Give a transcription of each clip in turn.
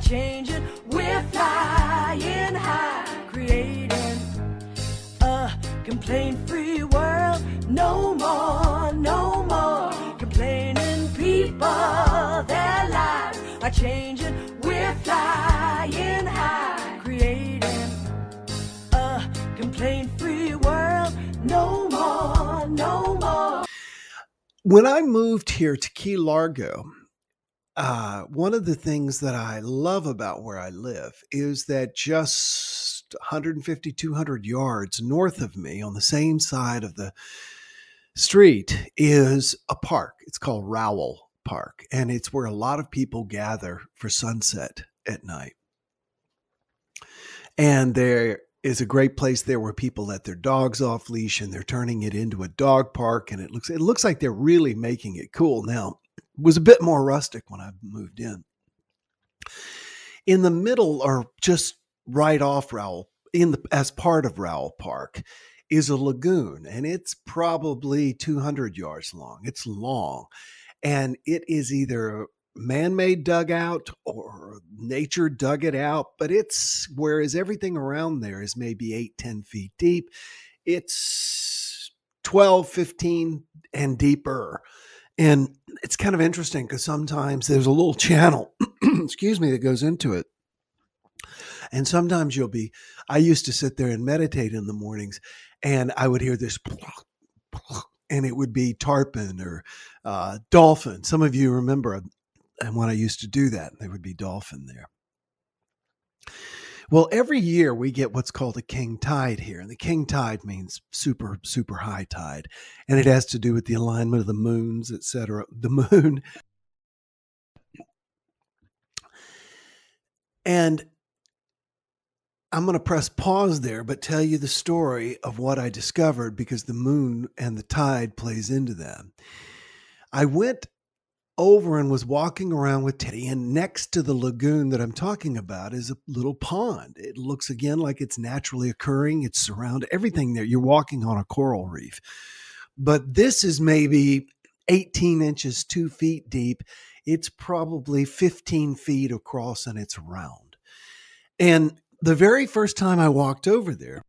changing. We're flying high, creating a complaint-free world. No more, no more complaining. People, their lives are changing. We're flying high, creating a complaint-free world. No more, no more. When I moved here to Key Largo, one of the things that I love about where I live is that just 150, 200 yards north of me on the same side of the street is a park. It's called Rowell Park, and it's where a lot of people gather for sunset at night. And there is a great place there where people let their dogs off leash, and they're turning it into a dog park, and it looks like they're really making it cool now. It was a bit more rustic when I moved in. In the middle, or just right off Rowell, as part of Rowell Park, is a lagoon, and it's probably 200 yards long. It's long, and it is either man-made dugout or nature dug it out, but whereas everything around there is maybe 8-10 feet deep, it's 12, 15 and deeper. And it's kind of interesting because sometimes there's a little channel, excuse me, that goes into it. And sometimes I used to sit there and meditate in the mornings, and I would hear this, and it would be tarpon or dolphin. Some of you remember and when I used to do that, there would be dolphin there. Well, every year we get what's called a king tide here. And the king tide means super, super high tide. And it has to do with the alignment of the moons, etc. The moon. And I'm going to press pause there, but tell you the story of what I discovered, because the moon and the tide plays into that. I went over and was walking around with Teddy, and next to the lagoon that I'm talking about is a little pond. It looks again like it's naturally occurring. It's surrounded, everything there. You're walking on a coral reef, but this is maybe 18 inches, 2 feet deep. It's probably 15 feet across, and it's round. And the very first time I walked over there,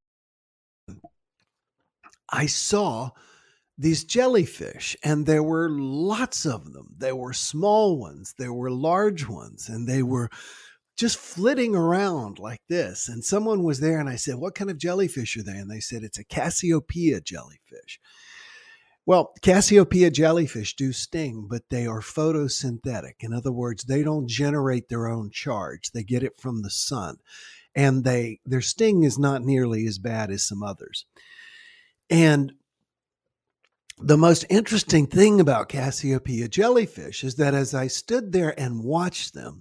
I saw these jellyfish, and there were lots of them. There were small ones, there were large ones, and they were just flitting around like this. And someone was there, and I said, "What kind of jellyfish are they?" And they said, "It's a Cassiopeia jellyfish." Well, Cassiopeia jellyfish do sting, but they are photosynthetic. In other words, they don't generate their own charge. They get it from the sun. And their sting is not nearly as bad as some others. And the most interesting thing about Cassiopeia jellyfish is that as I stood there and watched them,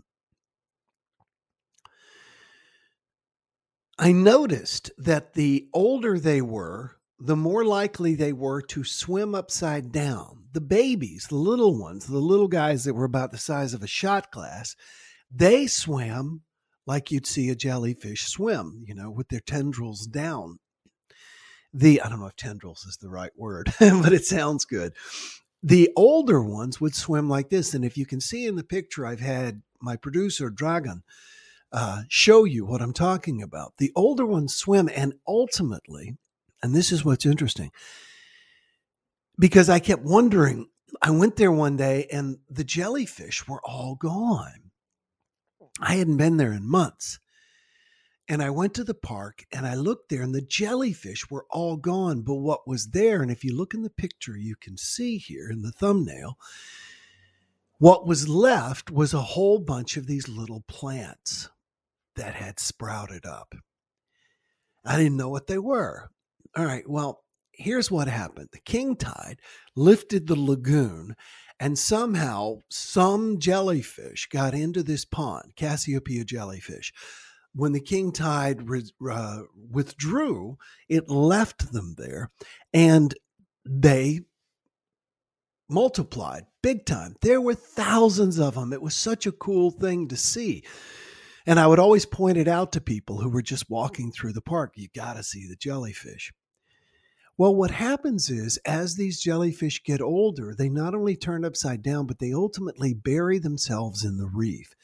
I noticed that the older they were, the more likely they were to swim upside down. The babies, the little ones, the little guys that were about the size of a shot glass, they swam like you'd see a jellyfish swim, with their tendrils down. I don't know if tendrils is the right word, but it sounds good. The older ones would swim like this. And if you can see in the picture, I've had my producer, Dragan, show you what I'm talking about. The older ones swim, and ultimately, and this is what's interesting, because I kept wondering, I went there one day and the jellyfish were all gone. I hadn't been there in months. And I went to the park and I looked there, and the jellyfish were all gone. But what was there, and if you look in the picture, you can see here in the thumbnail, what was left was a whole bunch of these little plants that had sprouted up. I didn't know what they were. All right, well, here's what happened. The king tide lifted the lagoon, and somehow some jellyfish got into this pond, Cassiopeia jellyfish. When the king tide withdrew, it left them there, and they multiplied big time. There were thousands of them. It was such a cool thing to see. And I would always point it out to people who were just walking through the park. You got to see the jellyfish. Well, what happens is, as these jellyfish get older, they not only turn upside down, but they ultimately bury themselves in the reef.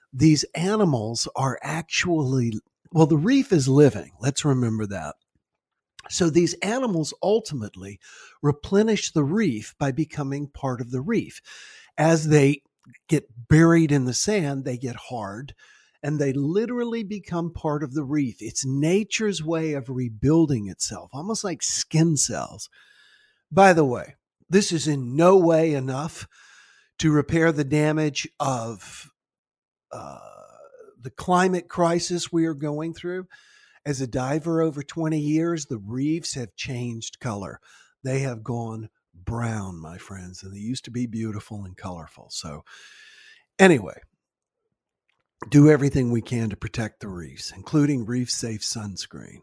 these animals are actually, well, the reef is living. Let's remember that. So these animals ultimately replenish the reef by becoming part of the reef. As they get buried in the sand, they get hard and they literally become part of the reef. It's nature's way of rebuilding itself, almost like skin cells. By the way, this is in no way enough to repair the damage of the climate crisis we are going through. As a diver over 20 years, the reefs have changed color. They have gone brown, my friends, and they used to be beautiful and colorful. So anyway, do everything we can to protect the reefs, including reef-safe sunscreen.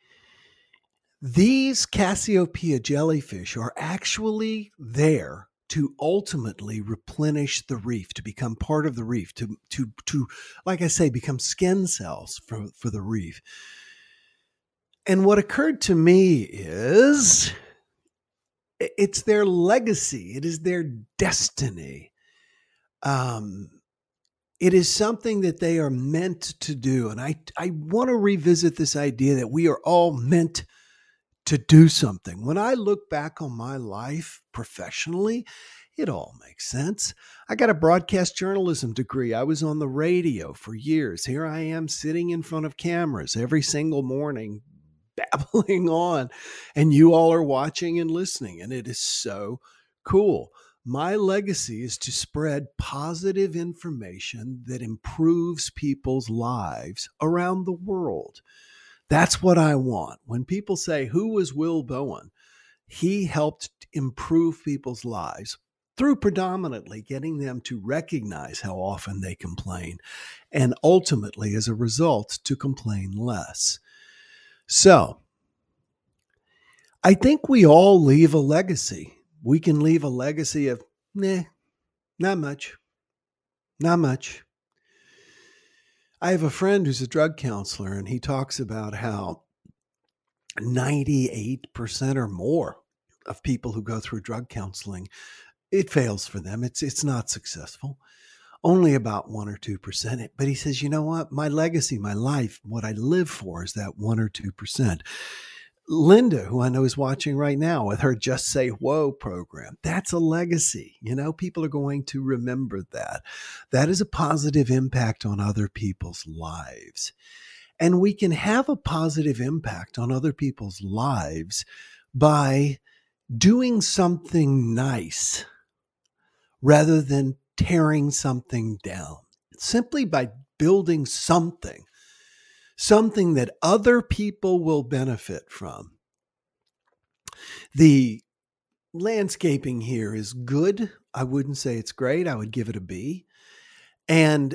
These Cassiopeia jellyfish are actually there to ultimately replenish the reef, to become part of the reef, to like I say, become skin cells for the reef. And what occurred to me is it's their legacy. It is their destiny. It is something that they are meant to do. And I want to revisit this idea that we are all meant to do something. When I look back on my life professionally, it all makes sense. I got a broadcast journalism degree. I was on the radio for years. Here I am sitting in front of cameras every single morning, babbling on, and you all are watching and listening, and it is so cool. My legacy is to spread positive information that improves people's lives around the world. That's what I want. When people say, who was Will Bowen? He helped improve people's lives through predominantly getting them to recognize how often they complain, and ultimately, as a result, to complain less. So, I think we all leave a legacy. We can leave a legacy of, not much. Not much. I have a friend who's a drug counselor, and he talks about how 98% or more of people who go through drug counseling, it fails for them. It's not successful. Only about 1 or 2%. But he says, you know what? My legacy, my life, what I live for is that 1 or 2%. Linda, who I know is watching right now with her Just Say Whoa program, that's a legacy. You know, people are going to remember that. That is a positive impact on other people's lives. And we can have a positive impact on other people's lives by doing something nice rather than tearing something down. Simply by building something that other people will benefit from. The landscaping here is good. I wouldn't say it's great. I would give it a B. And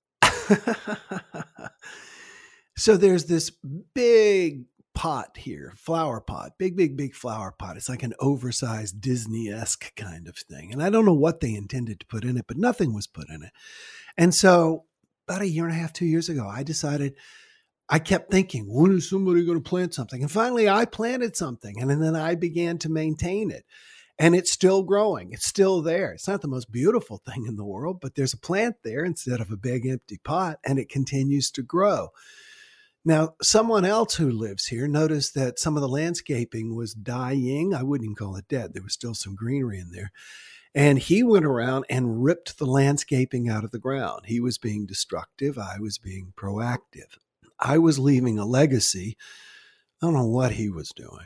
so there's this big pot here, flower pot, big flower pot. It's like an oversized Disney-esque kind of thing. And I don't know what they intended to put in it, but nothing was put in it. And so about 1.5 years, 2 years ago, I kept thinking, when is somebody going to plant something? And finally I planted something, and then I began to maintain it. And it's still growing. It's still there. It's not the most beautiful thing in the world, but there's a plant there instead of a big empty pot, and it continues to grow. Now, someone else who lives here noticed that some of the landscaping was dying. I wouldn't even call it dead. There was still some greenery in there. And he went around and ripped the landscaping out of the ground. He was being destructive. I was being proactive. I was leaving a legacy. I don't know what he was doing.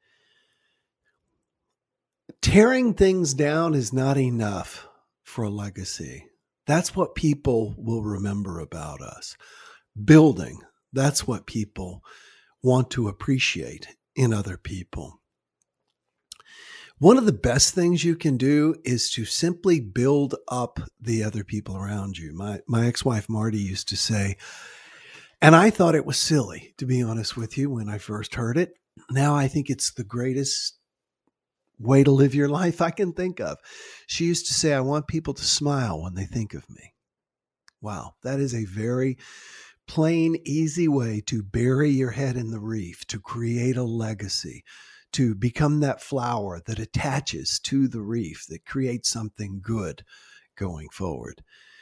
Tearing things down is not enough for a legacy. That's what people will remember about us. Building, that's what people want to appreciate in other people. One of the best things you can do is to simply build up the other people around you. My ex-wife Marty used to say, and I thought it was silly, to be honest with you, when I first heard it. Now I think it's the greatest way to live your life I can think of. She used to say, I want people to smile when they think of me. Wow, that is a very plain, easy way to bury your head in the reef, to create a legacy, to become that flower that attaches to the reef, that creates something good going forward.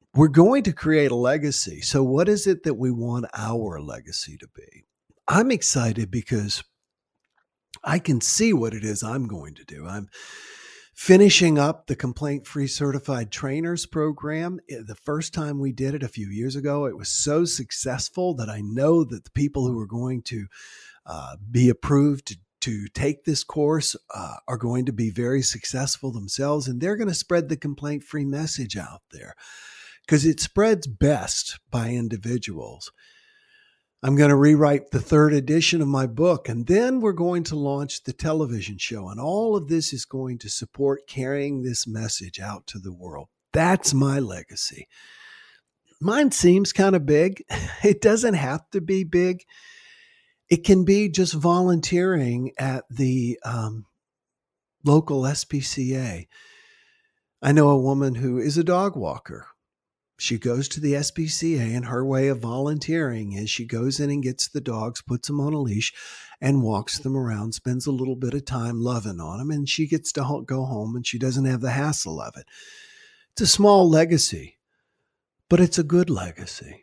we're going to create a legacy. So what is it that we want our legacy to be? I'm excited because I can see what it is I'm going to do. I'm finishing up the Complaint-Free Certified Trainers program. The first time we did it a few years ago, it was so successful that I know that the people who are going to be approved to take this course are going to be very successful themselves, and they're going to spread the complaint-free message out there because it spreads best by individuals. I'm going to rewrite the 3rd edition of my book, and then we're going to launch the television show. And all of this is going to support carrying this message out to the world. That's my legacy. Mine seems kind of big. It doesn't have to be big. It can be just volunteering at the local SPCA. I know a woman who is a dog walker. She goes to the SPCA, and her way of volunteering is she goes in and gets the dogs, puts them on a leash, and walks them around, spends a little bit of time loving on them, and she gets to go home, and she doesn't have the hassle of it. It's a small legacy, but it's a good legacy.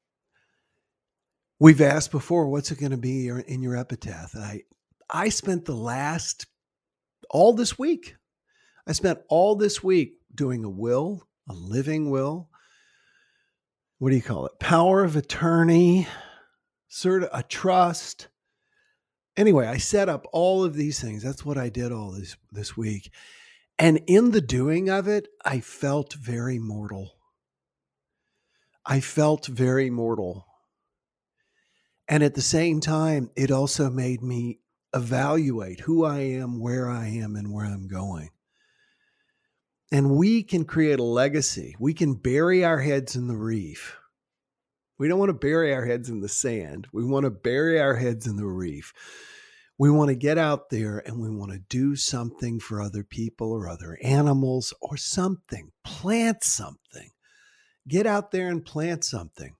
We've asked before, what's it going to be in your epitaph? I spent all this week doing a will, a living will. What do you call it? Power of attorney, a trust. Anyway, I set up all of these things. That's what I did all this week. And in the doing of it, I felt very mortal. And at the same time, it also made me evaluate who I am, where I am, and where I'm going. And we can create a legacy. We can bury our heads in the reef. We don't want to bury our heads in the sand. We want to bury our heads in the reef. We want to get out there and we want to do something for other people or other animals or something. Plant something. Get out there and plant something.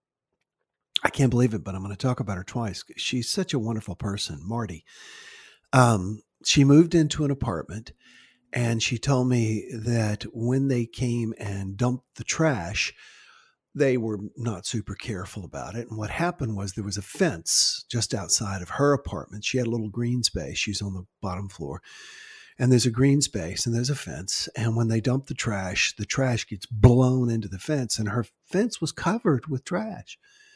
I can't believe it, but I'm going to talk about her twice. She's such a wonderful person, Marty. She moved into an apartment. And she told me that when they came and dumped the trash, they were not super careful about it. And what happened was there was a fence just outside of her apartment. She had a little green space. She's on the bottom floor. And there's a green space and there's a fence. And when they dump the trash gets blown into the fence. And her fence was covered with trash.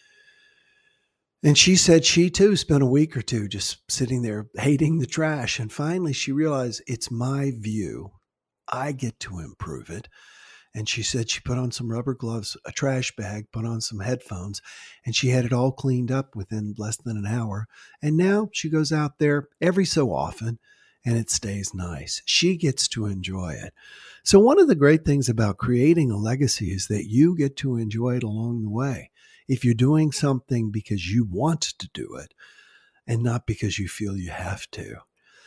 And she said she too spent a week or two just sitting there hating the trash. And finally she realized it's my view. I get to improve it. And she said she put on some rubber gloves, a trash bag, put on some headphones, and she had it all cleaned up within less than an hour. And now she goes out there every so often and it stays nice. She gets to enjoy it. So one of the great things about creating a legacy is that you get to enjoy it along the way. If you're doing something because you want to do it and not because you feel you have to.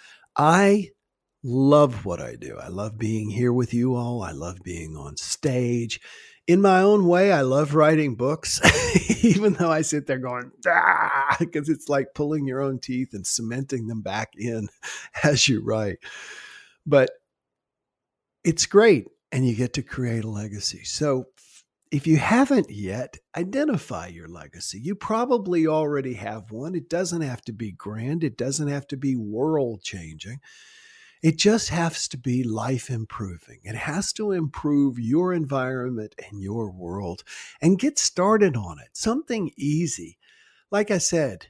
I love what I do. I love being here with you all. I love being on stage. In my own way, I love writing books, even though I sit there going, because it's like pulling your own teeth and cementing them back in as you write. But it's great, and you get to create a legacy. So if you haven't yet, identify your legacy. You probably already have one. It doesn't have to be grand. It doesn't have to be world-changing. It just has to be life-improving. It has to improve your environment and your world. And get started on it. Something easy. Like I said,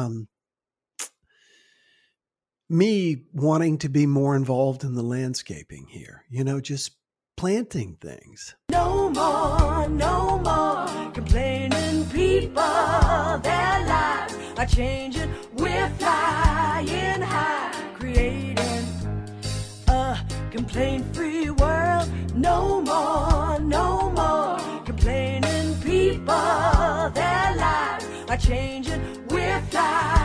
me wanting to be more involved in the landscaping here. Just planting things. No more complaining people. Their lives are changing. We're flying high, creating a complaint-free world. No more complaining people. Their lives are changing. We're flying